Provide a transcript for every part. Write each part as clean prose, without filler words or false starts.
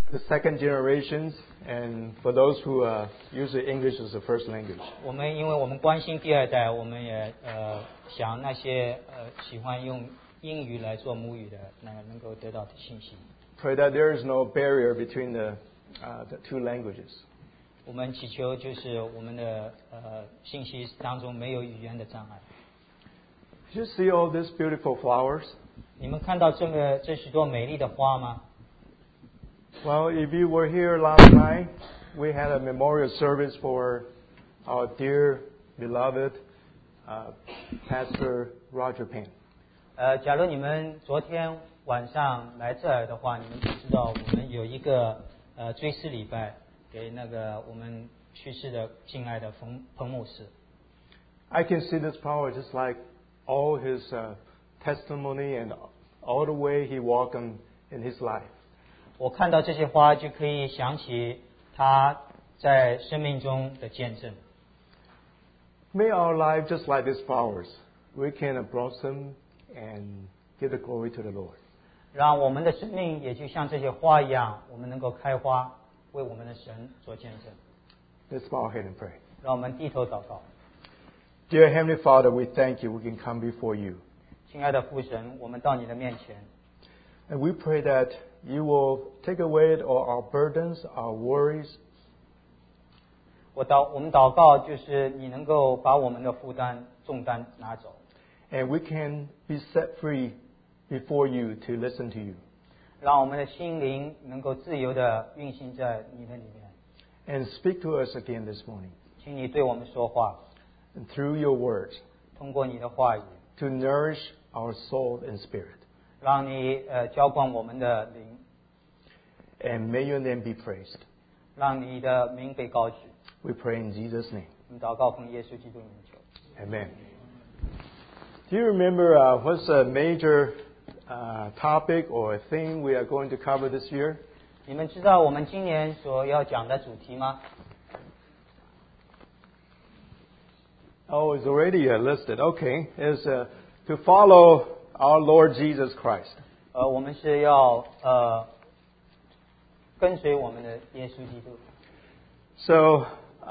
the second generations, and for those who use English as a first language. 因为我们关心第二代，我们也想那些喜欢用英语来做母语的，能够得到信息。 Pray that there is no barrier between the two languages. 我们祈求就是我们的信息当中没有语言的障碍。 Did you see all these beautiful flowers? 你们看到这许多美丽的花吗？ Well, if you were here last night, we had a memorial service for our dear, beloved Pastor Roger Payne. 假如你们昨天晚上来这儿的话，你们就知道我们有一个追思礼拜给那个我们去世的敬爱的彭牧师。 I can see this power just like all his testimony and all the way he walked in his life. 我看到这些花，就可以想起他在生命中的见证。 May our life just like these flowers, we can blossom and give the glory to the Lord. 让我们的生命也就像这些花一样，我们能够开花，为我们的神做见证。 Let's bow our head and pray. 让我们低头祷告。 Dear Heavenly Father, we thank you. We can come before you. 亲爱的父神，我们到你的面前。 And we pray that you will take away all our burdens, our worries. 我们祷告，就是你能够把我们的负担、重担拿走。 And we can be set free before you to listen to you. 让我们的心灵能够自由地运行在你的里面。 And speak to us again this morning. 请你对我们说话。 And through your words. 通过你的话语。 To nourish our soul and spirit. 让你浇灌我们的灵。 And may your name be praised. 让你的名被高举。 We pray in Jesus' name. 我们祷告奉耶稣基督名求。 Amen. Do you remember what's a major topic or theme we are going to cover this year? 你们知道我们今年所要讲的主题吗？ Oh, it's already listed. Okay. It's to follow our Lord Jesus Christ. 我们是要跟随我们的耶稣基督。 So,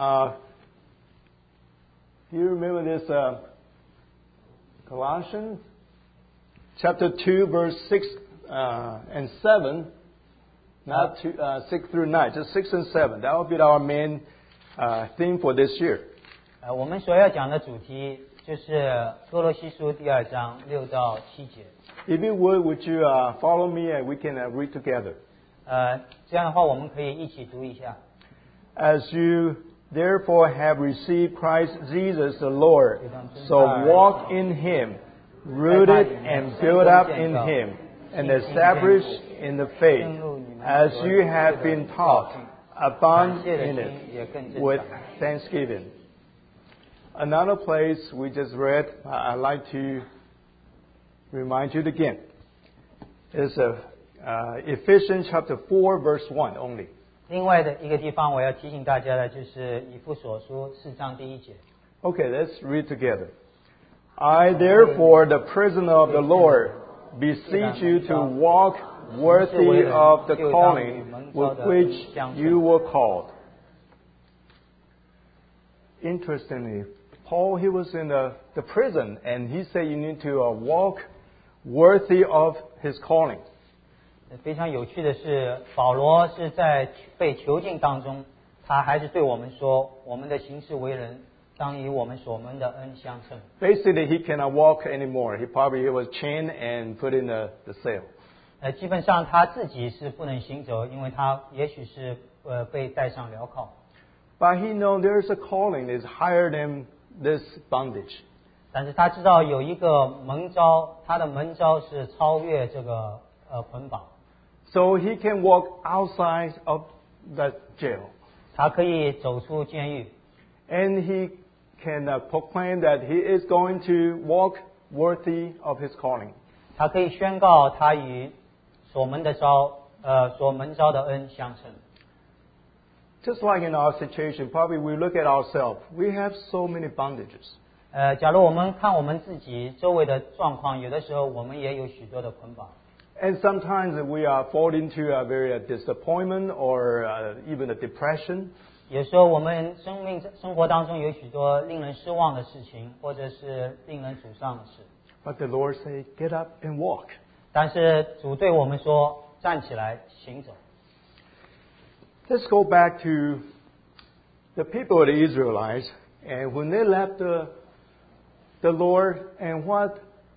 do you remember this Colossians chapter 2, verse 6 and 7? Not 6 through 9, just 6 and 7. That will be our main theme for this year. 我们所要讲的主题就是哥罗西书第2章6到7节。 If you would you follow me and we can read together? 这样的话，我们可以一起读一下。 As you therefore have received Christ Jesus the Lord, so walk in Him, rooted and built up in Him, and established in the faith, as you have been taught, abound in it with thanksgiving. Another place we just read, I'd like to remind you again, is Ephesians chapter 4, verse 1 only. 另外的一个地方，我要提醒大家的就是以弗所书4章第1节。 Okay, let's read together. I therefore, the prisoner of the Lord, beseech you to walk worthy of the calling with which you were called. Interestingly, Paul, he was in the prison, and he said you need to walk worthy of his calling. 非常有趣的是，保罗是在被囚禁当中，他还是对我们说，我们的行事为人当与我们所蒙的恩相称。 Basically, he cannot walk anymore. He was chained and put in the cell. 基本上他自己是不能行走，因为他也许是被戴上镣铐。 But he knows there's a calling is higher than this bondage. 但是他知道有一个蒙召，他的蒙召是超越这个捆绑。 So he can walk outside of the jail. 他可以走出监狱。 And he can proclaim that he is going to walk worthy of his calling. 他可以宣告他与所蒙召的恩相称。 Just like in our situation, probably we look at ourselves, we have so many bondages. 假如我们看我们自己周围的状况，有的时候我们也有许多的捆绑。 And sometimes we are fall into a very disappointment or even a depression. 有时候我们生活当中有许多令人失望的事情，或者是令人沮丧的事。 But the Lord say, "Get up and walk." 但是主对我们说：“站起来，行走。” Let's go back to the people of the Israelites, and when they left the Lord, and what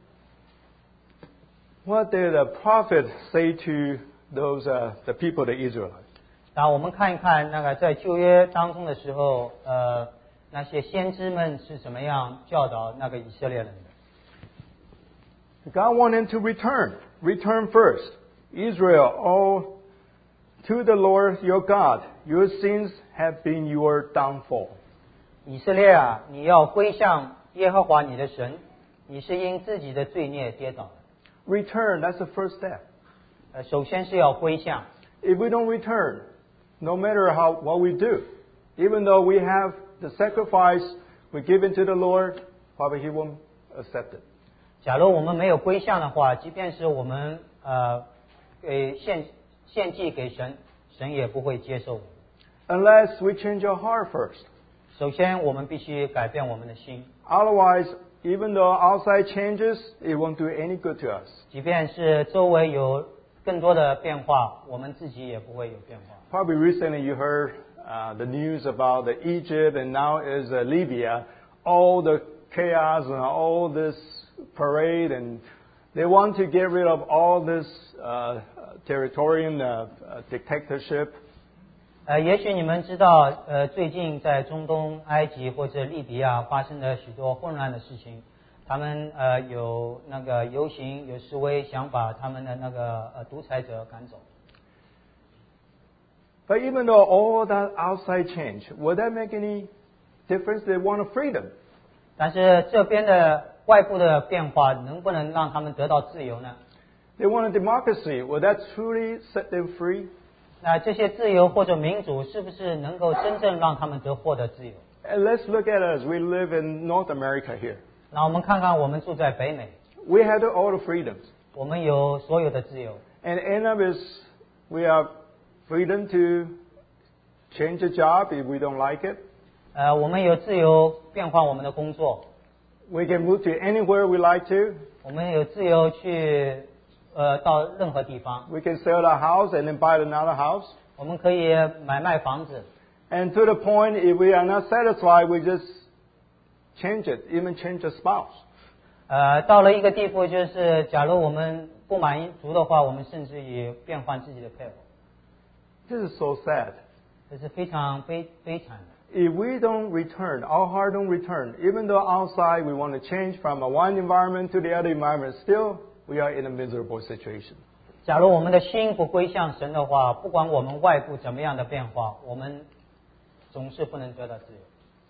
did the prophet say to those the people of the Israelites? 那我们看一看那个在旧约当中的时候，那些先知们是怎么样教导那个以色列人的。 God wanted them to return first. Israel, oh, to the Lord your God, your sins have been your downfall. 以色列啊，你要归向耶和华你的神，你是因自己的罪孽跌倒的。 Return, that's the first step. 首先是要归向。 If we don't return, no matter what we do, even though we have the sacrifice we give into the Lord, probably He won't accept it. 假如我们没有归向的话，即便是我们给献祭给神，神也不会接受我们。 Unless we change our heart first. 首先，我们必须改变我们的心。 Otherwise, even though outside changes, it won't do any good to us. 即便是周围有更多的变化，我们自己也不会有变化。 Probably recently you heard the news about the Egypt and now is Libya. All the chaos and all this parade, and they want to get rid of all this territorial dictatorship. 也许你们知道，最近在中东、埃及或者利比亚发生了许多混乱的事情，他们有那个游行、有示威，想把他们的那个独裁者赶走。 But even though all that outside change, will that make any difference? They want a freedom. 但是这边的外部的变化能不能让他们得到自由呢？ They want a democracy. Will that truly set them free? 那这些自由或者民主是不是能够真正让他们获得自由？ And let's look at us. We live in North America here. 那我们看看，我们住在北美， We have all the freedoms. 我们有所有的自由。 And end of is we have freedom to change a job if we don't like it. 我们有自由变换我们的工作， We can move to anywhere we like to. 我们有自由去到任何地方， We can sell our house and then buy another house. 我们可以买卖房子。 And to the point, if we are not satisfied, we just change it, even change a spouse. 到了一个地步，就是假如我们不满足的话，我们甚至也变换自己的配偶。 This is so sad. 这是非常悲惨的。 If we don't return, our heart don't return, even though outside we want to change from one environment to the other environment, still we are in a miserable situation. 假如我们的心不归向神的话，不管我们外部怎么样的变化，我们总是不能得到自由。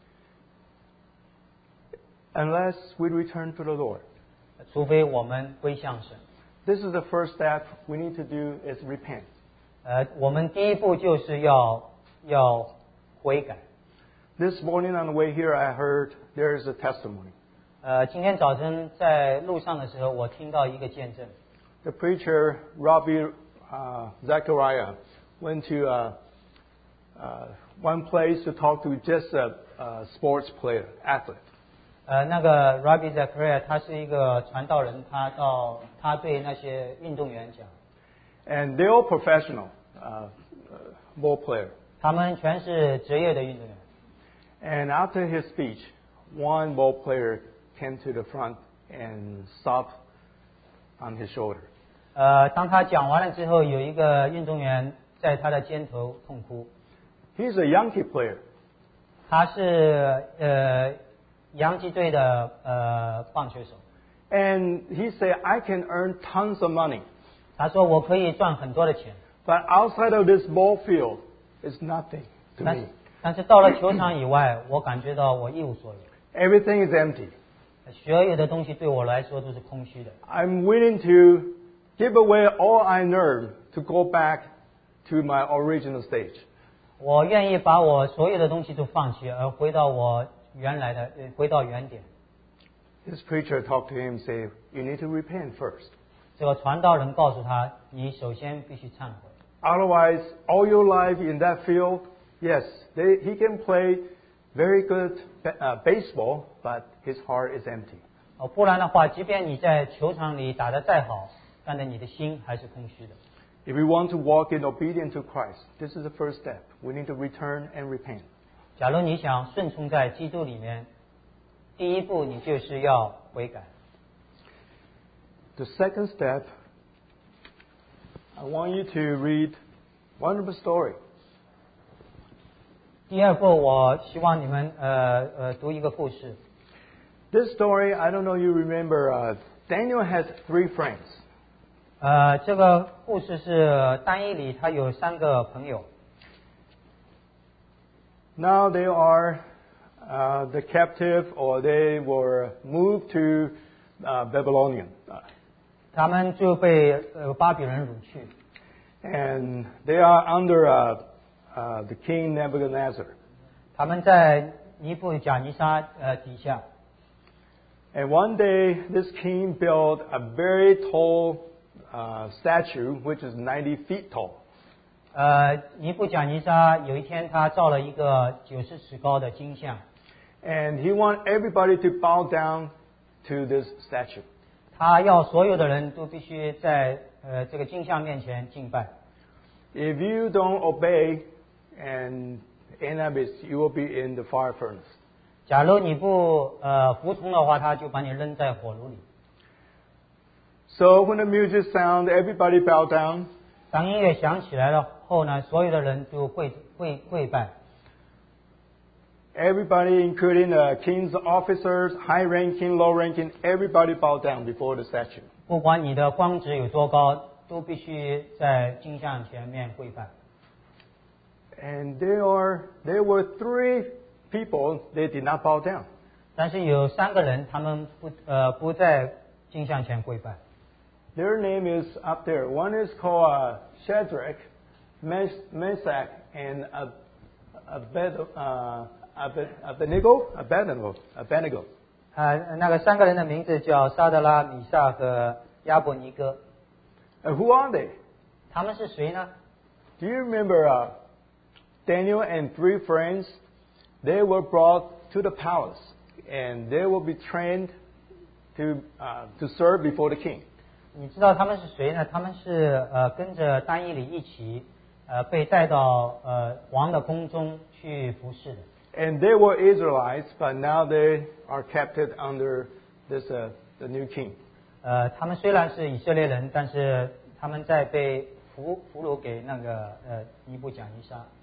Unless we return to the Lord. 除非我们归向神。 This is the first step we need to do is repent. 我们第一步就是要悔改。 This morning on the way here, I heard there is a testimony. 今天早晨在路上的时候，我听到一个见证。 The preacher, Robbie Zachariah, went to one place to talk to just a sports player, athlete. 那个 Rabbi Zachariah 他是一个传道人，他对那些运动员讲， And they're all professional ball player. 他们全是职业的运动员。 And after his speech, one ball player came to the front and sobbed on his shoulder. 当他讲完了之后，有一个运动员在他的肩头痛哭。 He's a Yankee player. 他是洋基队的棒球手。 And he said, I can earn tons of money. 他说我可以赚很多的钱， But outside of this ball field, it's nothing to 但 me. 但是到了球场以外，我感觉到我一无所有， Everything is empty. 所有的东西对我来说都是空虚的。 I'm willing to give away all I learned to go back to my original stage. 我愿意把我所有的东西都放弃，而回到我回到原点。 This preacher talked to him and said, you need to repent first. 这个传道人告诉他，你首先必须忏悔。 Otherwise, all your life in that field, yes, he can play very good baseball, but his heart is empty. 不然的话，即便你在球场里打得再好，但是你的心还是空虚的。 If we want to walk in obedience to Christ, this is the first step. We need to return and repent. 假如你想顺从在基督里面，第一步你就是要悔改。 The second step, I want you to read one of the story. 第二步，我希望你们读一个故事。 This story, I don't know you remember, Daniel has 3 friends. 这个故事是但以理他有3个朋友。 Now they are the captive, or they were moved to Babylonian. 他们就被巴比伦掳去。 And they are under the king Nebuchadnezzar. 他们在尼布甲尼撒底下。 And one day, this king built a very tall statue, which is 90 feet tall. 尼布甲尼撒有一天他造了一个90尺高的金像。 And he wanted everybody to bow down to this statue. 他要所有的人都必须在这个金像面前敬拜。 If you don't obey and end up, you will be in the fire furnace. 假如你不服从的话，他就把你扔在火炉里。 So when the music sound, everybody bow down. 当音乐响起来了后呢，所有的人都跪拜。 Everybody, including the king's officers, high-ranking, low-ranking, everybody bow down before the statue. 不管你的官职有多高，都必须在金像前面跪拜。 And there were 3 people, they did not bow down. 但是有3个人，他们不在金像前跪拜。 Their name is up there. One is called Shadrach, Meshach, and Abednego. 那个3个人的名字叫沙德拉、米萨和亚伯尼哥。 Who are they? 他们是谁呢？ Do you remember Daniel and 3 friends? They were brought to the palace, and they will be trained to serve before the king. 你知道他们是谁呢？他们是跟着但以理一起被带到王的宫中去服侍的。 And they were Israelites, but now they are captive under the new king. 他们虽然是以色列人，但是他们在被俘虏给那个尼布甲尼撒。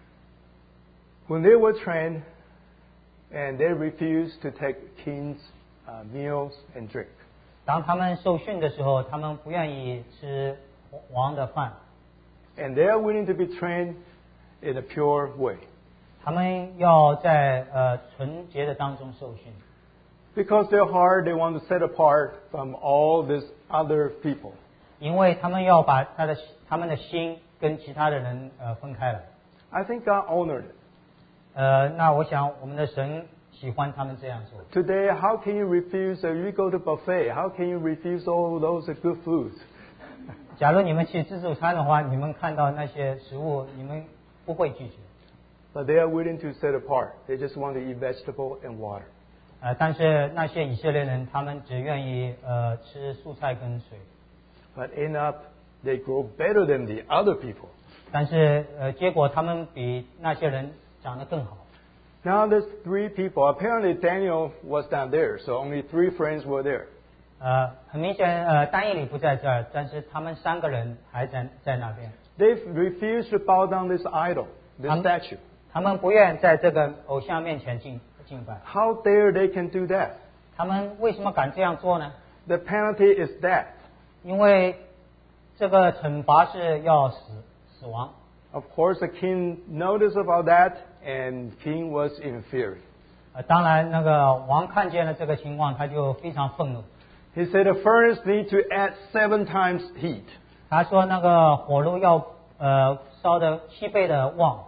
When they were trained, and they refused to take king's meals and drink. 当他们受训的时候，他们不愿意吃王的饭。 And they are willing to be trained in a pure way. 他们要在纯洁的当中受训。 Because their heart, they want to set apart from all these other people. 因为他们要把他们的心跟其他的人分开来。 I think God honored it. 那我想我们的神喜欢他们这样做。 Today, how can you refuse? You go to buffet. How can you refuse all those good foods? 假如你们去自助餐的话，你们看到那些食物，你们不会拒绝。 But they are willing to set apart. They just want to eat vegetable and water. 但是那些以色列人，他们只愿意吃蔬菜跟水。 But end up, they grow better than the other people. 但是结果他们比那些人长得更好。 Now there's 3 people. Apparently Daniel was not there, so only 3 friends were there. 很明显，但以理不在这儿，但是他们3个人还在那边。 They refused to bow down this idol, this statue. 他们不愿在这个偶像面前敬拜。 How dare they can do that? 他们为什么敢这样做呢？ The penalty is death. 因为这个惩罚是要死亡。 Of course, the king noticed about that, and king was in fury. 当然，那个王看见了这个情况，他就非常愤怒。 He said the furnace need to add 7 times heat. 他说那个火炉要烧的7倍的旺。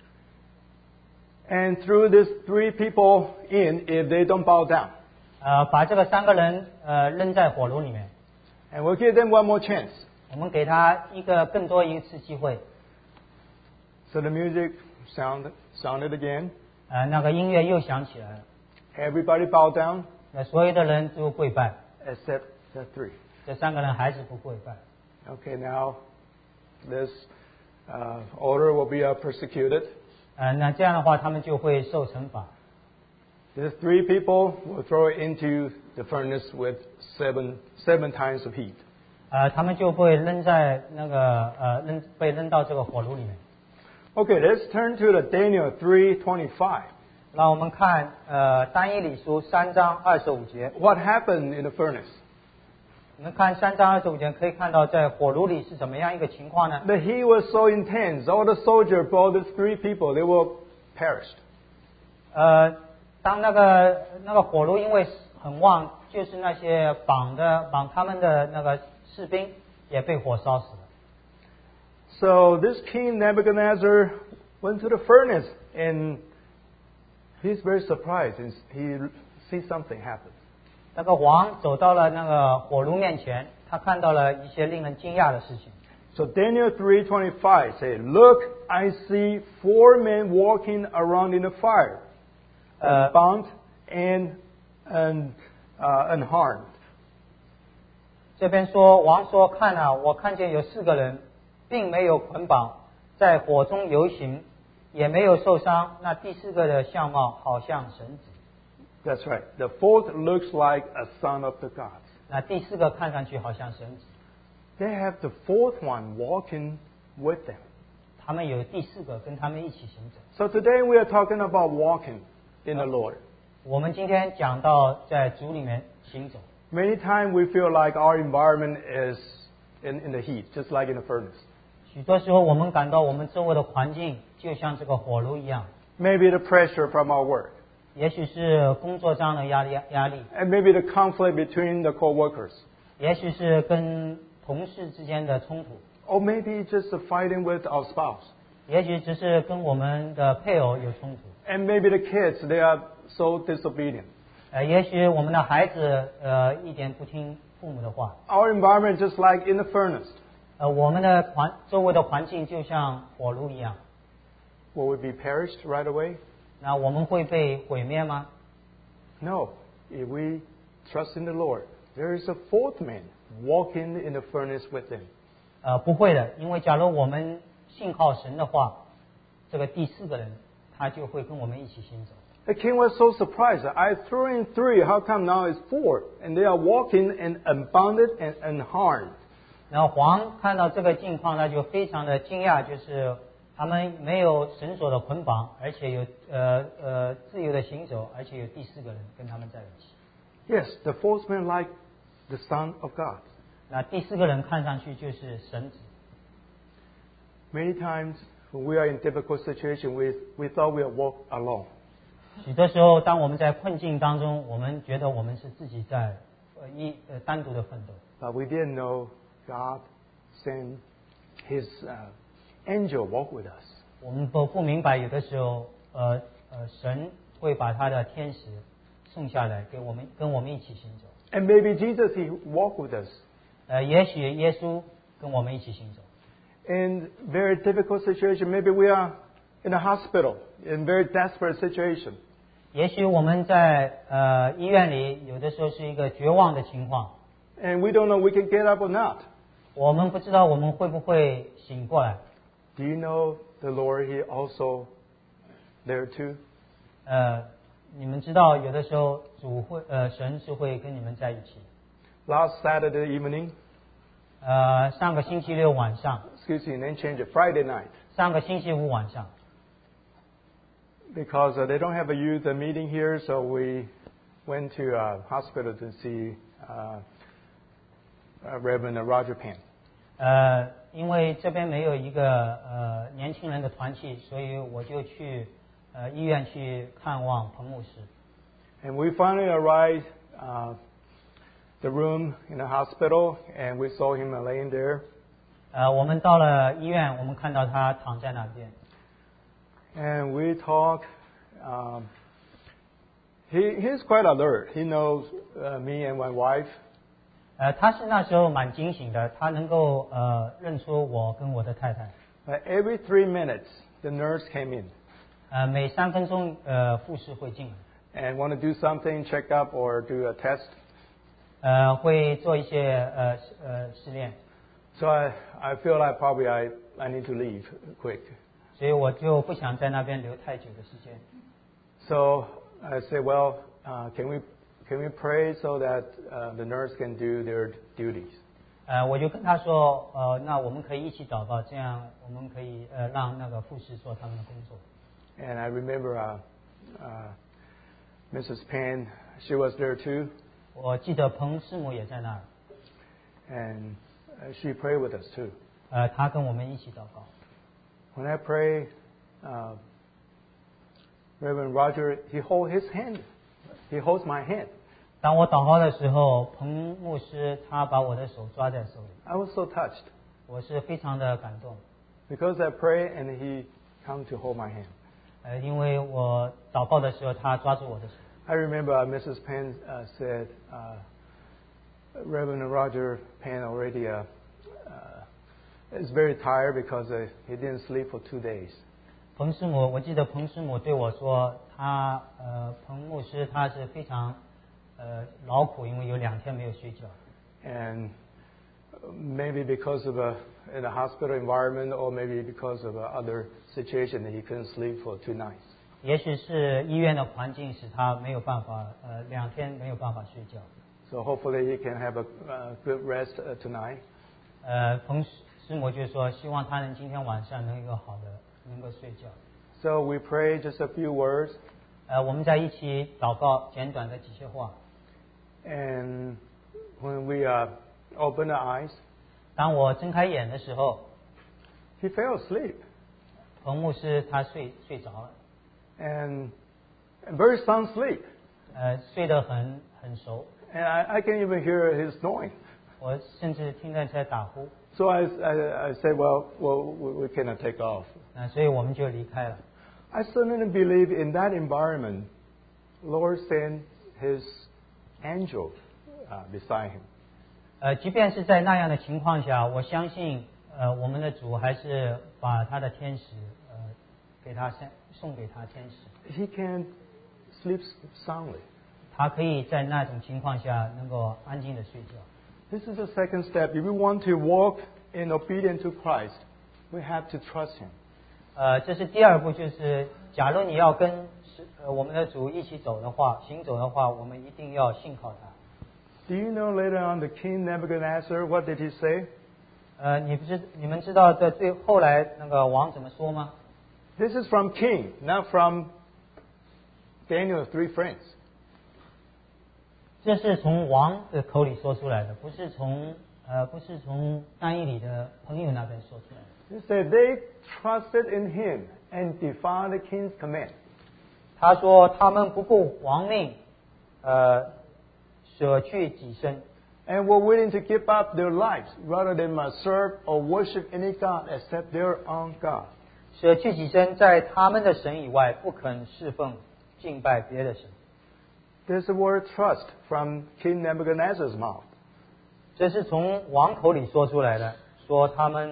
And threw these 3 people in if they don't bow down. 把这个3个人扔在火炉里面。 And we'll give them one more chance. 我们给他更多一次机会。 So the music sounded again. 那个音乐又响起来了。 Everybody bow down. 那所有的人都跪拜。 Except the 3. 这3个人还是不跪拜。 Okay, now this order will be persecuted. 那这样的话，他们就会受惩罚。 These 3 people will throw into the furnace with seven times of heat. 他们就会扔在那个被扔到这个火炉里面。 Okay, let's turn to the Daniel 3:25. 让我们看但以理书3章25节。 What happened in the furnace? 我们看3章25节，可以看到在火炉里是怎么样一个情况呢？ The heat was so intense. All the soldiers, all these 3 people, they were perished. 当那个火炉因为很旺，就是那些绑他们的那个士兵也被火烧死了。 So this king Nebuchadnezzar went to the furnace and he's very surprised. He sees something happen. 那个王走到了那个火炉面前，他看到了一些令人惊讶的事情。 So Daniel 3:25 says, "Look, I see 4 men walking around in the fire, bound and unharmed." 这边说，王说：“看啊，我看见有4个人，并没有捆绑，在火中游行，也没有受伤。那第4个的相貌好像神子。” That's right. The 4th looks like a son of the gods. 那第4个看上去好像神子。 They have the 4th one walking with them. 他们有第4个跟他们一起行走。 So today we are talking about walking in the Lord. 我们今天讲到在主里面行走。 Many times we feel like our environment is in the heat, just like in a furnace. 许多时候我们感到我们周围的环境就像这个火炉一样。 Maybe the pressure from our work. 也许是工作上的压力， And maybe the conflict between the co-workers. 也许是跟同事之间的冲突， Or maybe just fighting with our spouse. 也许只是跟我们的配偶有冲突。 And maybe the kids, they are so disobedient. 也许我们的孩子一点不听父母的话。 Our environment just like in the furnace. 我们的周围的环境就像火炉一样。 Will we be perished right away? 那我们会被毁灭吗？ No. If we trust in the Lord, there is a 4th man walking in the furnace with him. 不会的，因为假如我们信靠神的话，这个第4个人他就会跟我们一起行走。 The king was so surprised. I threw in 3. How come now it's 4? And they are walking and unbounded and unharmed. 然后王看到这个境况，他就非常的惊讶，就是他们没有绳索的捆绑，而且有自由的行走，而且有第4个人跟他们在一起。 Yes, the 4th man like the Son of God. 那第4个人看上去就是神子。 Many times when we are in difficult situation, we thought we would walk alone. 许多时候，当我们在困境当中，我们觉得我们是自己在单独的奋斗。 But we didn't know God sent His angel walk with us. 我们不明白，有的时候神会把他的天使送下来，跟我们一起行走。 And maybe Jesus, He walked with us. 也许耶稣跟我们一起行走。 In very difficult situation, maybe we are in a hospital, in very desperate situation. 也许我们在医院里，有的时候是一个绝望的情况。 And we don't know we can get up or not. 我们不知道我们会不会醒过来。 Do you know the Lord, He also there too? 你们知道，有的时候神是会跟你们在一起。 Last Saturday evening, 上个星期六晚上， excuse me, then change it, Friday night. 上个星期五晚上， Because they don't have a youth meeting here, so we went to a hospital to see Reverend Roger Pan. 因为这边没有一个年轻人的团契，所以我就去医院去看望彭牧师。 And we finally arrived the room in the hospital, and we saw him laying there. 我们到了医院，我们看到他躺在那边。 And we talked. He's quite alert. He knows me and my wife. 他是那时候蛮惊醒的，他能够认出我跟我的太太。 Every 3 minutes, the nurse came in 每3分钟护士会进来， and want to do something, check up or do a test. 会做一些试炼， So I feel like probably I need to leave quick. 所以我就不想在那边留太久的时间。 So I say, well, can we pray so that the nurse can do their duties? 我就跟他说，那我们可以一起祷告，这样我们可以让那个护士做他们的工作。 And I remember Mrs. Pan, she was there too. 我记得彭师母也在那儿， And she prayed with us too. 她跟我们一起祷告。 When I pray, Reverend Roger, he holds his hand. He holds my hand. 当我祷告的时候，彭牧师他把我的手抓在手里， I was so touched 我是非常的感动。 because I pray and he come to hold my hand. 因为我祷告的时候，他抓住我的手。 I remember Mrs. Pan said, Reverend Roger Pan already is very tired because he didn't sleep for 2 days. 彭师母，我记得彭师母对我说，彭牧师他是非常劳苦，因为有2天没有睡觉。 And maybe because of in a hospital environment or maybe because of other situation, he couldn't sleep for 2 nights. 也许是医院的环境使他没有办法，2天没有办法睡觉。 So hopefully he can have a good rest tonight. 彭师母就说，希望他今天晚上能有一个好的，能够睡觉。 So we pray just a few words. 我们在一起祷告，简短的几些话。 And when we open our eyes, 当我睁开眼的时候， he fell asleep. 彭牧师他睡着了， And very sound sleep. 睡得很熟， And I can't even hear his snoring. 我甚至听到在打呼。 So I said, well, we cannot take off. 所以我们就离开了。 I certainly believe in that environment, Lord sent His angel beside him. 即便是在那样的情况下，我相信我们的主还是把他的天使给他送给他天使。 He can sleep soundly. 他可以在那种情况下能够安静的睡觉。 This is the second step. If we want to walk in obedience to Christ, we have to trust Him. 这是第2步，就是假如你要跟我们的主一起走的话，行走的话，我们一定要信靠他。 Do you know later on the King Nebuchadnezzar, what did he say? 你们知道在后来那个王怎么说吗？ This is from King, not from Daniel's 3 friends. 这是从王的口里说出来的，不是从但以理的朋友那边说出来的。 He said they trusted in him and defied the king's command. 他说他们不顾王命，舍去己身， And were willing to give up their lives rather than serve or worship any god except their own God. 舍去己身，在他们的神以外不肯侍奉敬拜别的神。 There's the word trust from King Nebuchadnezzar's mouth. 这是从王口里说出来的，说他们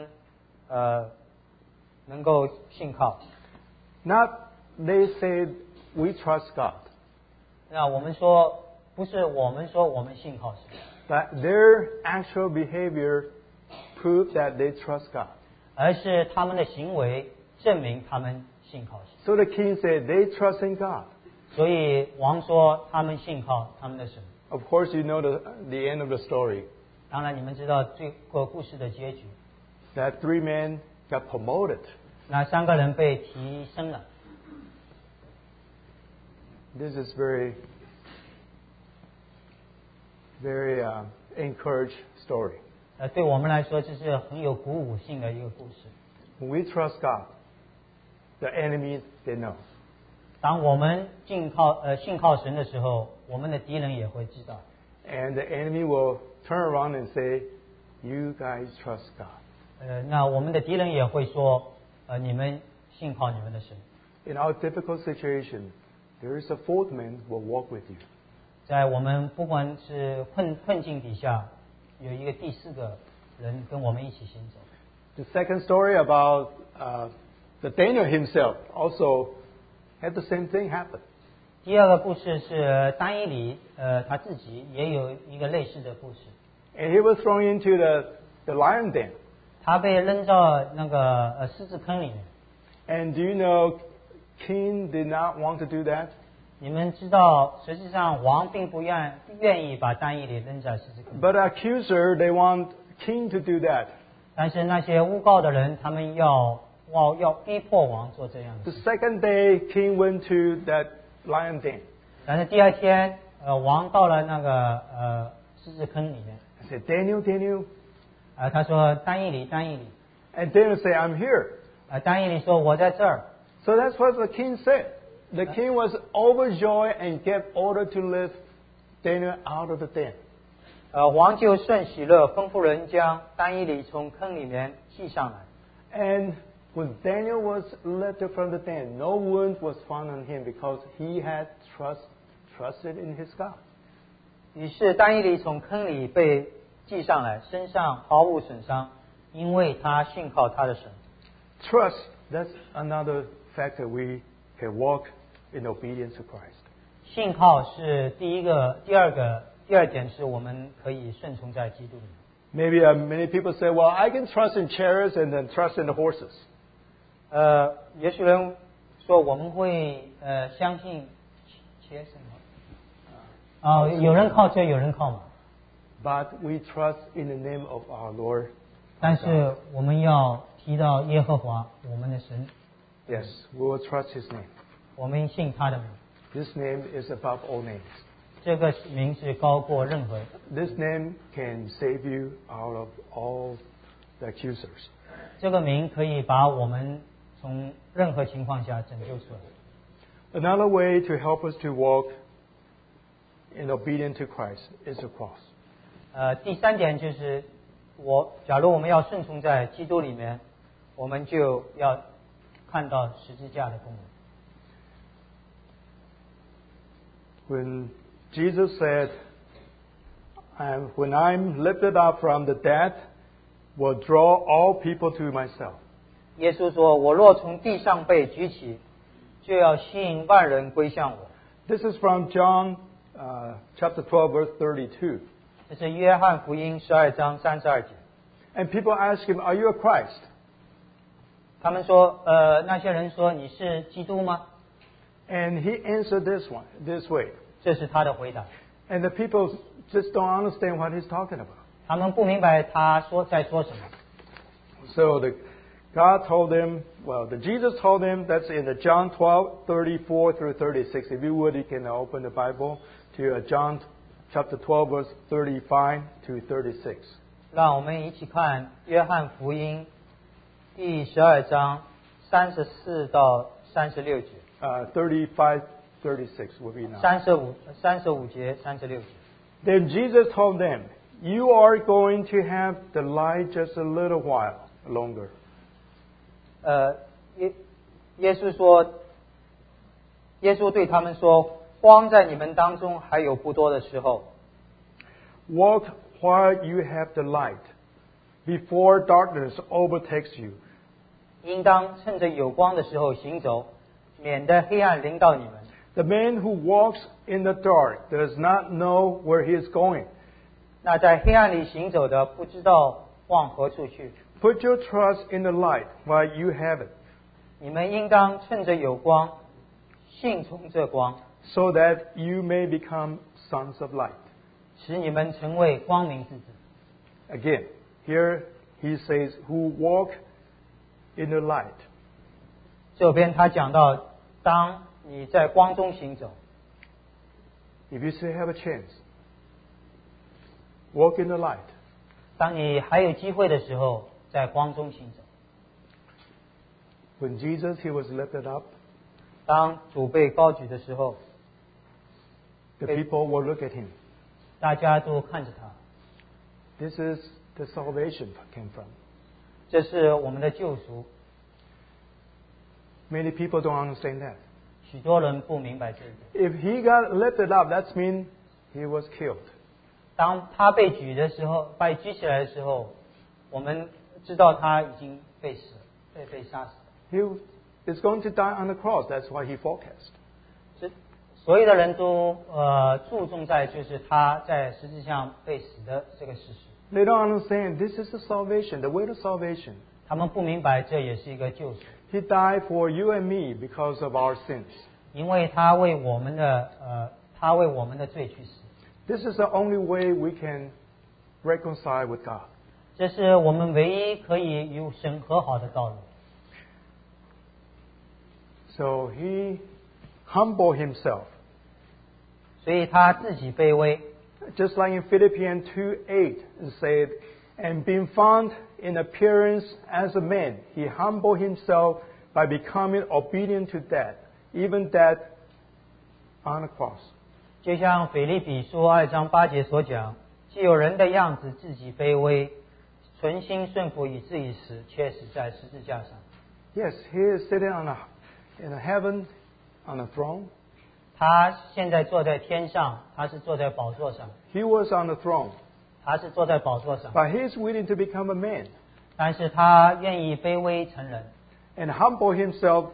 能够信靠。 Not they said we trust God, 那我们说不是我们说我们信靠神， but their actual behavior proved that they trust God. 而是他们的行为证明他们信靠神。 So the king said they trust in God. 所以王说他们信靠他们的神。 Of course, you know the end of the story. 当然，你们知道这个故事的结局， That 3 men got promoted. 那3个人被提升了。 This is very, very encouraged story. 对我们来说，这是很有鼓舞性的一个故事。 When we trust God, the enemies they know. 当我们信靠神的时候，我们的敌人也会知道。 And the enemy will turn around and say, "You guys trust God." 那我们的敌人也会说，你们信靠你们的神。 In our difficult situation, there is a 4th man who will walk with you. 在我们不管是困境底下， 有一个第四个人跟我们一起行走。 The second story about the Daniel himself also had the same thing happen. 第二个故事是单以理，他自己也有一个类似的故事。 And he was thrown into the lion den. 他被扔到那个狮子坑里面。 And do you know, King did not want to do that? 你们知道，实际上王并不愿意把单以理扔在狮子坑里。 But accuser, they want King to do that. 但是那些诬告的人，他们要逼迫王做这样的 The 事。 second day, King went to that lion den. 但是第二天，王到了那个狮子坑里面。 I said, Daniel, Daniel. 他说单以理。 And Daniel said, I'm here. 单以理说我在这儿。 So that's what the king said. The king was overjoyed and gave order to lift Daniel out of the den. 王就甚喜乐，吩咐人将单以理从坑里面系上来。 And when Daniel was lifted from the den, no wound was found on him because he had trusted in his God. 于是单以理从坑里被系上来，身上毫无损伤，因为他信靠他的神。 Trust, that's another factor we can walk in obedience to Christ. 信靠是第二点是我们可以顺从在基督里面。 Maybe many people say, well, I can trust in chariots and then trust in the horses. 也许人说我们会相信什么？有人靠车，有人靠马。 But we trust in the name of our Lord. 但是我们要提到耶和华我们的神。 Yes, we will trust His name. 我们信他的名。 This name is above all names. 这个名是高过任何。 This name can save you out of all the accusers. 这个名可以把我们从任何情况下拯救出来。 Another way to help us to walk in obedience to Christ is the cross. 第三点就是假如我们要顺从在基督里面，我们就要看到十字架的功能。 When Jesus said, when I'm lifted up from the dead, will draw all people to myself. 耶稣说：“我若从地上被举起，就要吸引万人归向我。” This is from John chapter 12, verse 32. 这是约翰福音12章32节。 And people ask him, are you a Christ? 他们说，那些人说你是基督吗？ And he answered this way. 这是他的回答。 And the people just don't understand what he's talking about. 他们不明白他在说什么。 So God told them, Jesus told them, that's in the John 12, 34 through 36. If you would, you can open the Bible to John chapter 12, verse 35 to 36. 让我们一起看约翰福音第12章34到36节。 35, 36 will be now. 35节36节。 Then Jesus told them, you are going to have the light just a little while longer. 耶稣对他们说，光在你们当中还有不多的时候。 Walk while you have the light, before darkness overtakes you. 应当趁着有光的时候行走，免得黑暗临到你们。 The man who walks in the dark does not know where he is going. 那在黑暗里行走的，不知道往何处去。 Put your trust in the light while you have it, 你们应当趁着有光，信从这光， so that you may become sons of light. 使你们成为光明之子。 Again, here he says, who walk in the light. 这边他讲到，当你在光中行走， If you still have a chance, walk in the light. 当你还有机会的时候，在光中行走。 When Jesus, he was lifted up, 当主被高举的时候， the people will look at him. 大家都看着他。 This is the salvation came from. 这是我们的救赎。 Many people don't understand that. 许多人不明白这一点。 If he got lifted up, that means he was killed. 当他被举的时候，被举起来的时候，我们知道他已经被死了，被杀死了。 He is going to die on the cross. That's why he forecast. 所有的人都注重在就是他在十字架上被死的这个事实。 They don't understand this is the salvation, the way to salvation. 他们不明白这也是一个救赎。 He died for you and me because of our sins. 因为他为我们的罪去死。 This is the only way we can reconcile with God. 这是我们唯一可以与神和好的道路。 So he humbled himself. 所以他自己卑微。 Just like in Philippians 2:8 it said, and being found in appearance as a man, he humbled himself by becoming obedient to death, even death on the cross. 就像腓立比书2章8节所讲，既有人的样子，自己卑微，存心顺服以至于死，却死在十字架上。 Yes, he is sitting in heaven on a throne. 他现在坐在天上，他是坐在宝座上。 He was on the throne. 他是坐在宝座上。 But he is willing to become a man. 但是他愿意卑微成人。 And humble himself.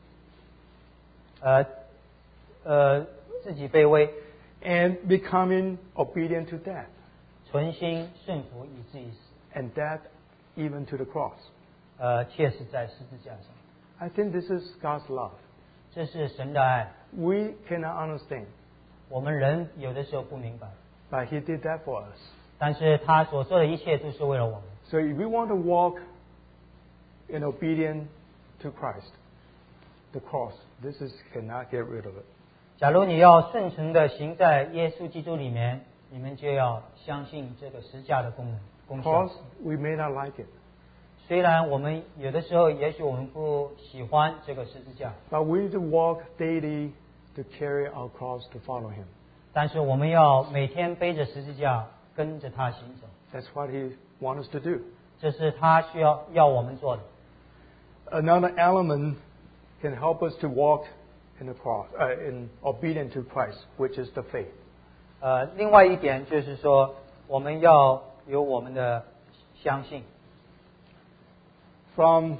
自己卑微。 And becoming obedient to death. 存心顺服以至于死。 And death even to the cross. 却死在十字架上。 I think this is God's love. 这是神的爱。 We cannot understand. 我们人有的时候不明白。 But he did that for us. 但是他所做的一切都是为了我们。 So if we want to walk in obedience to Christ, the cross, this is cannot get rid of it. 假如你要顺承的行在耶稣基督里面，你们就要相信这个十字架的功效。 Because we may not like it. 虽然我们有的时候也许我们不喜欢这个十字架， But we need to walk daily to carry our cross to follow him. 但是我们要每天背着十字架跟着他行走。 That's what he wants us to do. 这是他要我们做的。 Another element can help us to walk in the cross, in obedience to Christ, which is the faith. 另外一点就是说，我们要有我们的相信。 From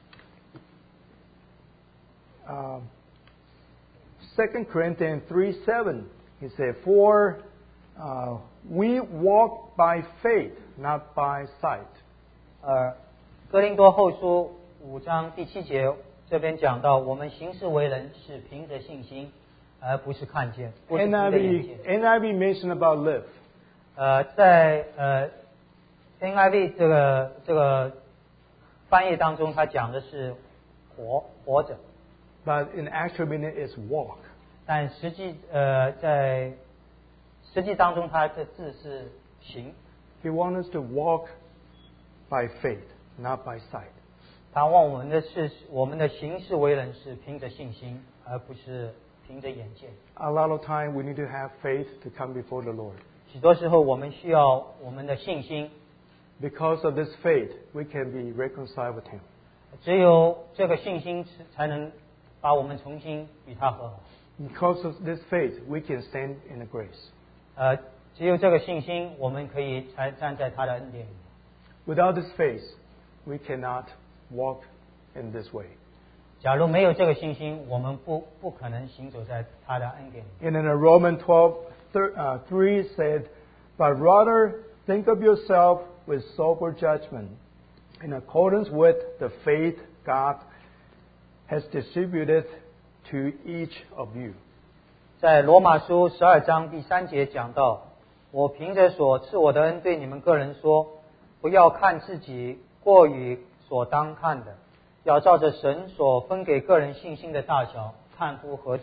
2 Corinthians 3:7, he said, "For we walk by faith, not by sight." 哥林多后书5章第7节这边讲到，我们行事为人是凭着信心，而不是看见，不是凭着眼见。 NIV mentioned about live. 在NIV 这个翻译当中，它讲的是活着。 But in actual meaning, it's walk. 但在实际当中，它的字是行。 He wants us to walk by faith, not by sight. 他望我们的行事为人是凭着信心，而不是凭着眼见。 A lot of time we need to have faith to come before the Lord. 许多时候，我们需要我们的信心。 Because of this faith, we can be reconciled with Him. 只有这个信心才能把我们重新与他和好。 Because of this faith, we can stand in the grace. 只有这个信心，我们可以才站在他的恩典里。 Without this faith, we cannot walk in this way. 假如没有这个信心，我们不可能行走在他的恩典里。 And in Romans 12:3 said, "But rather think of yourself with sober judgment, in accordance with the faith God has distributed to each of you." 在罗马书12章第3节讲到，我凭着所赐我的恩对你们个人说，不要看自己过于所当看的，要照着神所分给个人信心的大小，看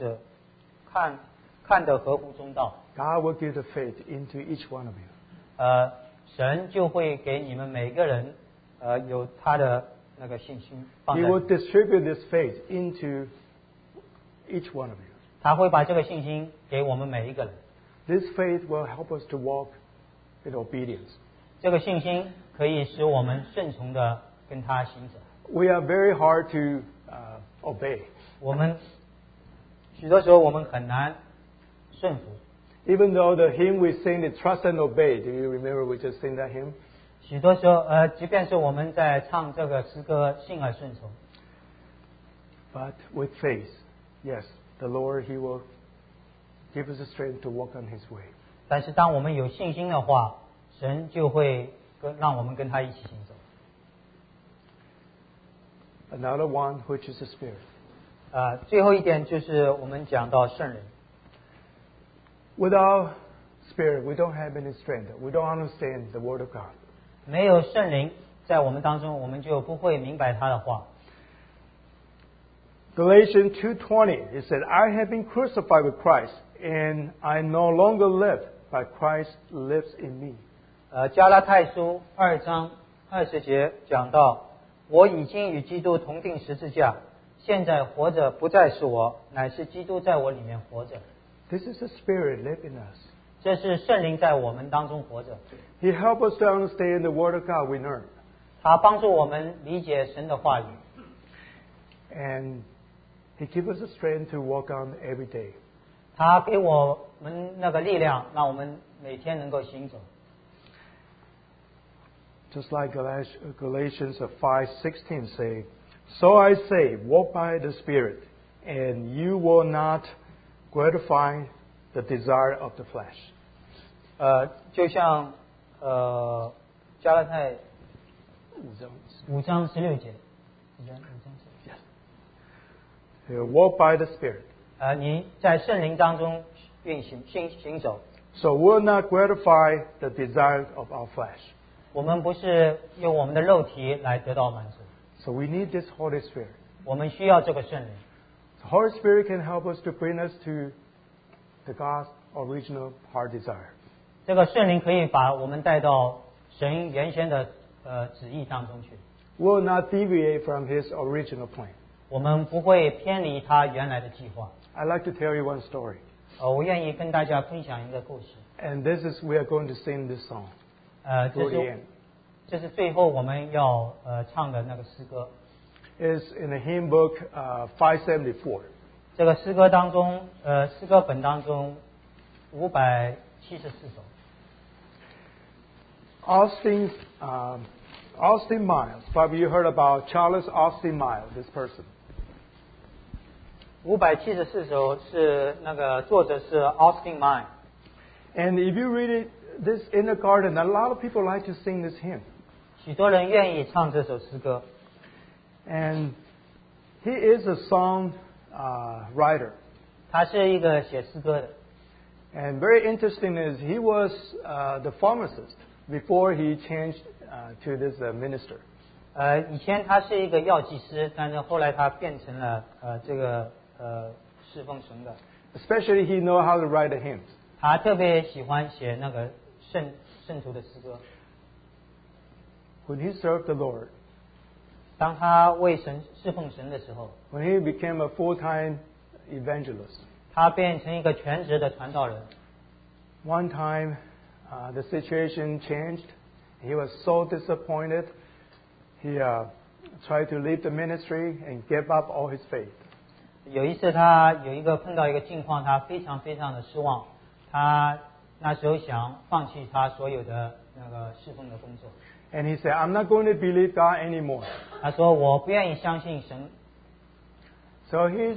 得合乎中道。 God will give the faith into each one of you. 神就会给你们每个人有他的那个信心放 He 在。 will distribute this faith into each one of you. 他会把这个信心给我们每一个人。 This faith will help us to walk in obedience. 这个信心可以使我们顺从的跟他行走。 We are very hard to obey. 我们许多时候我们很难顺服。 Even though the hymn we sing is Trust and Obey, do you remember we just sing that hymn? 许多时候，即便是我们在唱这个诗歌，信而顺从。 But with faith, yes, the Lord, He will give us the strength to walk on His way. 但是当我们有信心的话，神就会让我们跟他一起行走。 Another one, which is the Spirit. 最后一点就是我们讲到圣灵。 Without Spirit, we don't have any strength. We don't understand the Word of God. 没有圣灵在我们当中，我们就不会明白他的话。 Galatians 2:20, it said, I have been crucified with Christ, and I no longer live, but Christ lives in me. 加拉太书2章20节讲到，我已经与基督同定十字架，现在活着不再是我，乃是基督在我里面活着。 This is the Spirit living in us. 这是圣灵在我们当中活着。 He helps us to understand the Word of God we learn. 他帮助我们理解神的话语。 And He gives us the strength to walk on every day. 他给我们那个力量，让我们每天能够行走。 Just like Galatians 5:16 say, So I say, walk by the Spirit, and you will not gratify the desire of the flesh. 就像加拉太5章16节。 Walk by the Spirit. 你在圣灵当中运行行走。 So we'll not gratify the desires of our flesh. 我们不是用我们的肉体来得到满足。 So we need this Holy Spirit. 我们需要这个圣灵。 The Holy Spirit can help us to bring us to the God's original heart desire. 这个圣灵可以把我们带到神原先的旨意当中去。 We'll not deviate from His original plan. 我们不会偏离他原来的计划。 I'd like to tell you one story. 我愿意跟大家分享一个故事。 And this is we are going to sing this song. 这是最后我们要唱的那个诗歌。 Is in the hymn book 574. 这个诗歌当中，诗歌本当中574首。 Austin Miles. Probably you heard about Charles Austin Miles, this person. 574首是那个作者是 Austin Miles。 And if you read it, this in the garden, a lot of people like to sing this hymn. 许多人愿意唱这首诗歌。 And he is a song writer. 他是一个写诗歌的。 And very interesting is he was the pharmacist before he changed to this minister. 以前他是一个药剂师，但是后来他变成了这个侍奉神的。 Especially he know how to write the hymns. 他特别喜欢写那个圣徒的诗歌。 When he served the Lord, 当他为神侍奉神的时候， when he became a full-time evangelist, 他变成一个全职的传道人。 one time the situation changed. He was so disappointed. He tried to leave the ministry and give up all his faith. 有一次他碰到一个境况，他非常非常的失望。他那时候想放弃他所有的那个侍奉的工作。 And he said, I'm not going to believe God anymore. 他说我不愿意相信神。 So he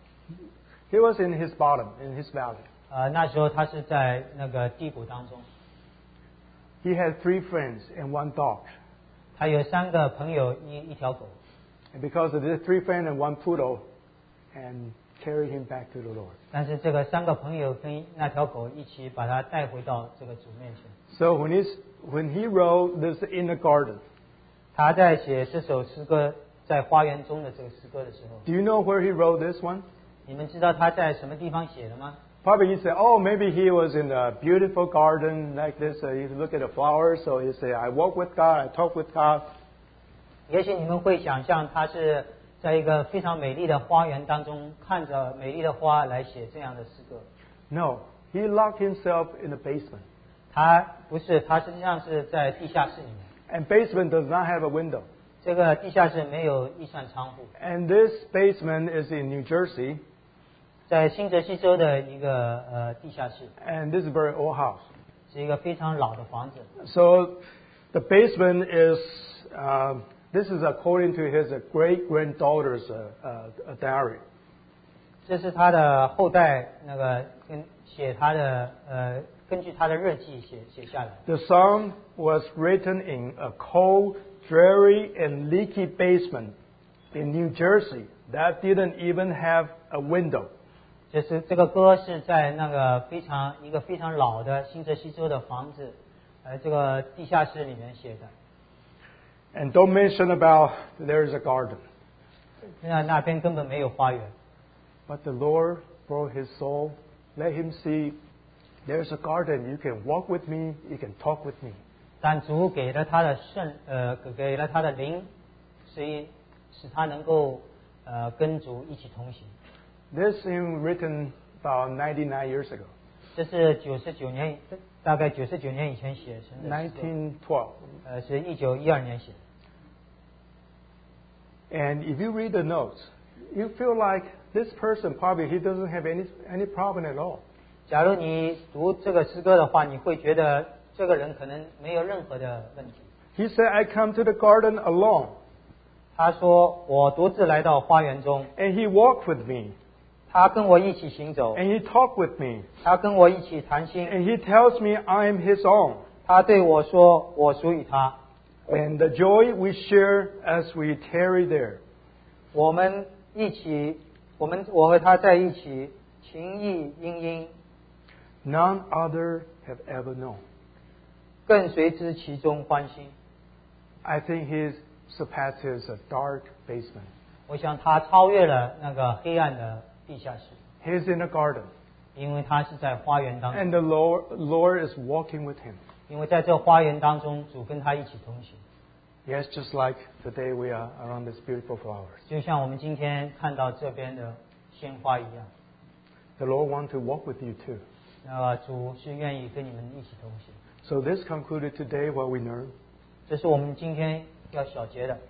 was in his bottom, in his valley. 那时候他是在那个低谷当中。 He had 3 friends and 1 dog. 他有3个朋友，一条狗。 And because of this 3 friends and 1 poodle, and carried him back to the Lord. 但是这个3个朋友跟那条狗一起把他带回到这个主面前。 So when he wrote this in the garden, 他在写这首诗歌在花园中的这个诗歌的时候， do you know where he wrote this one? 你们知道他在什么地方写的吗？ Probably you say, oh, maybe he was in a beautiful garden like this. You look at the flowers. So you say, I walk with God, I talk with God. 也许你们会想象他是在一个非常美丽的花园当中，看着美丽的花来写这样的诗歌。 No, he locked himself in the basement. 他不是，他实际上是在地下室里面。 And basement does not have a window. 这个地下室没有一扇窗户。 And this basement is in New Jersey. 在新泽西州的一个地下室， And this is a very old house. 是一个非常老的房子。 So the basement is, this is according to his great-granddaughter's diary. 这是他的后代那个根据他的日记写下来。 The song was written in a cold, dreary, and leaky basement in New Jersey that didn't even have a window. 就是这个歌是在那个一个非常老的新泽西州的房子，这个地下室里面写的。 And don't mention about there's a garden. 那边根本没有花园。 But the Lord brought his soul, let him see there's a garden. You can walk with me, you can talk with me. 但主给了他的给了他的灵，所以使他能够跟主一起同行。 This hymn written about 99 years ago. 这是大概99年以前写成的。 1912. 是1912年写的。 And if you read the notes, you feel like this person probably he doesn't have any problem at all. 假如你读这个诗歌的话，你会觉得这个人可能没有任何的问题。 He said, I come to the garden alone. 他说我独自来到花园中。 And he walked with me. 他跟我一起行走。 And he talked with me. 他跟我一起谈心。 And he tells me I am his own. 他对我说我属于他。 And the joy we share as we tarry there. 我和他在一起，情意殷殷。 None other have ever known. 更随之其中欢欣。 I think he surpasses a dark basement. 我想他超越了那个黑暗的地下室。 He's in a garden. 因为他是在花园当中。 And the Lord is walking with him. 因为在这花园当中，主跟他一起同行。 Yes, just like today we are around these beautiful flowers. 就像我们今天看到这边的鲜花一样。 The Lord wants to walk with you too. 主是愿意跟你们一起同行。 So this concluded today what we learned. 这是我们今天要小结的。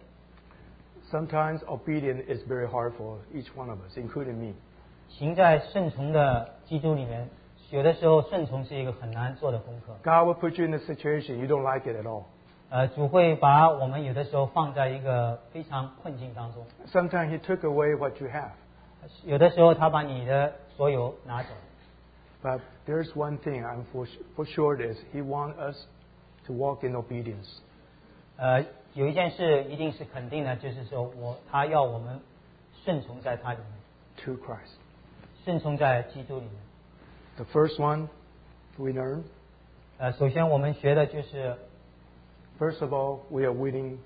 Sometimes obedience is very hard for each one of us, including me. 行在顺从的基督里面，有的时候顺从是一个很难做的功课。 God will put you in a situation you don't like it at all. 主会把我们有的时候放在一个非常困境当中。 Sometimes He took away what you have. 有的时候他把你的所有拿走。 But there's one thing I'm for sure is He wants us to walk in obedience. 有一件事一定是肯定的，就是说他要我们顺从在他里面。 To Christ. 顺从在基督里面。 The first one we learn. 首先我们学的就是。 First of all, we are willing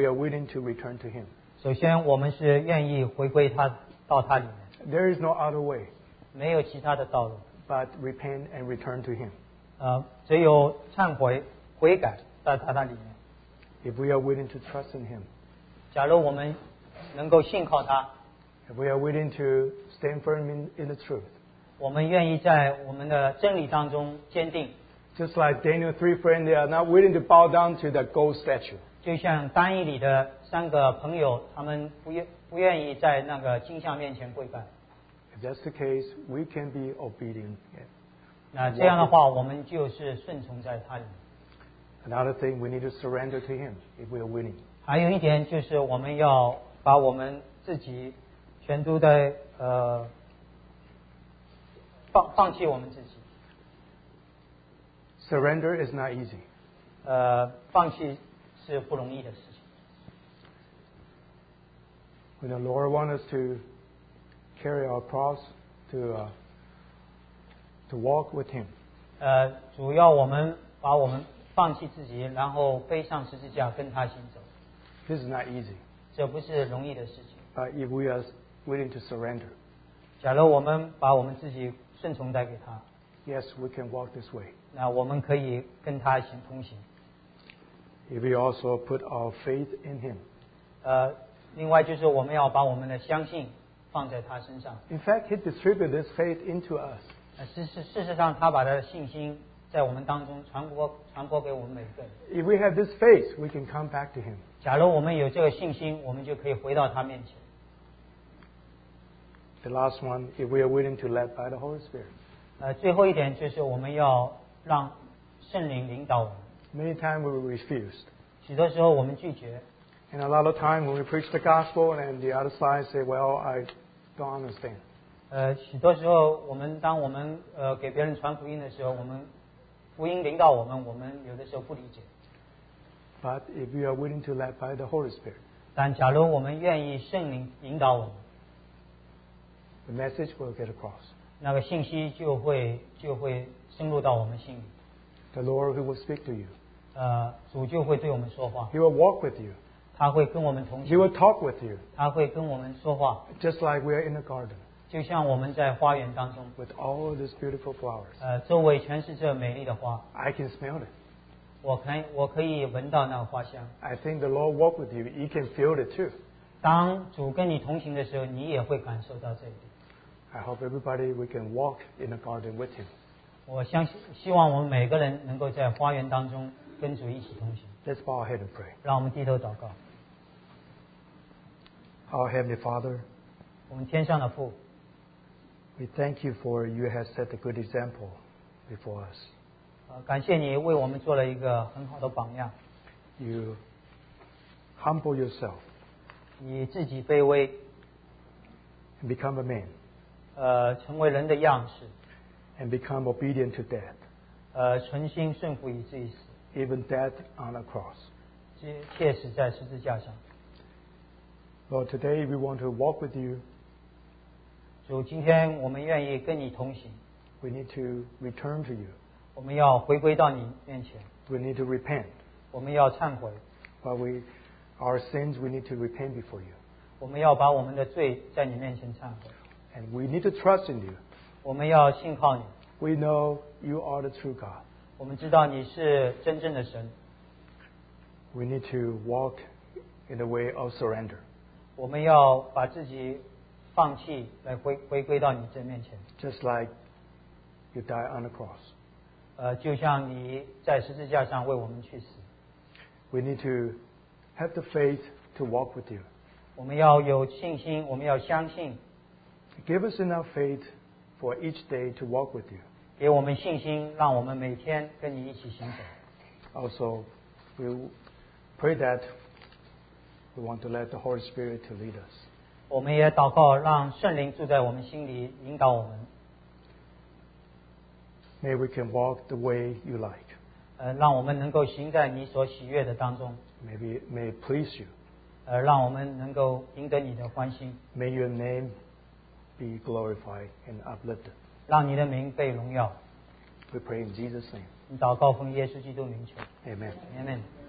to return to Him. 首先，我们是愿意回归到他里面。 There is no other way. 没有其他的道路。 But repent and return to Him. 只有忏悔、悔改在他里面。 If we are willing to trust in Him. 假如我们能够信靠他。 If we are willing to stand firm in the truth. 我们愿意在我们的真理当中坚定。 Just like Daniel's 3 friends, they are not willing to bow down to the gold statue. 就像但以理的3个朋友，他们不愿意在那个金像面前跪拜。 If that's the case, we can be obedient. 那这样的话，我们就是顺从在他里面。 Another thing, we need to surrender to Him if we are willing. 还有一点就是我们要把我们自己全都的放弃我们自己。 Surrender is not easy. 放弃是不容易的事情。 When the Lord wants us to carry our cross to walk with Him. 主要我们把我们放弃自己，然后背上十字架跟他行走。 This is not easy. 这不是容易的事情。 But if we are willing to surrender. 假如我们把我们自己顺从带给他。 Yes, we can walk this way. 那我们可以跟他同行。 If we also put our faith in Him. 另外就是我们要把我们的相信放在他身上。 In fact, He distributed this faith into us. 事实上，他把他的信心在我们当中传播给我们每个人。 If we have this faith, we can come back to Him. 假如我们有这个信心，我们就可以回到他面前。 The last one, if we are willing to lead by the Holy Spirit. 最后一点就是我们要让圣灵领导我们。 Many times we refused. 许多时候我们拒绝。 And a lot of time when we preach the gospel and the other side say, well, I don't understand. 许多时候当我们给别人传福音的时候，福音领导我们有的时候不理解。 But if we are willing to lead by the Holy Spirit. 但假如我们愿意圣灵引导我们， the message will get across. 那个信息就会深入到我们心里。 The Lord who will speak to you. 主就会对我们说话。 He will walk with you. 他会跟我们同 He 行。 will talk with you. 他会跟我们说话。 Just like we are in a garden. 就像我们在花园当中。 With all these beautiful flowers. 周围全是这美丽的花。 I can smell it. 我可以闻到那个花香。 I think the Lord walk with you. You can feel it too. 当主跟你同行的时候，你也会感受到这一点。 I hope everybody we can walk in the garden with Him. 我希望我们每个人能够在花园当中跟主一起同行。 Let's bow our head and pray. 让我们低头祷告。 Our Heavenly Father, 我们天上的父， we thank you for you have set a good example before us. 感谢你为我们做了一个很好的榜样。 You humble yourself 你自己卑微， and become a man 成为人的样式， and become obedient to death, 存心顺服以至于死， even death on a cross. 切死在十字架上。 Lord, today we want to walk with you. 主，今天我们愿意跟你同行， We need to return to you. 我们要回归到你面前， We need to repent. 我们要忏悔， While our sins, we need to repent before you. 我们要把我们的罪在你面前忏悔， And we need to trust in you. 我们要信靠你。 We know you are the true God. 我们知道你是真正的神， We need to walk in the way of surrender. 我们要把自己放弃，来回归到你这面前。 Just like you die on the cross. 就像你在十字架上为我们去死。 We need to have the faith to walk with you. 我们要有信心，我们要相信， Give us enough faith for each day to walk with you. 给我们信心，让我们每天跟你一起行走。 Also, we pray that we want to let the Holy Spirit to lead us. 我们也祷告，让圣灵住在我们心里，引导我们。 May we can walk the way you like. 让我们能够行在你所喜悦的当中。 May it please you. 让我们能够赢得你的欢心。 May your name be glorified and uplifted. 让你的名被荣耀。 We pray in Jesus' name. 祷告奉耶稣基督名求。 Amen. Amen。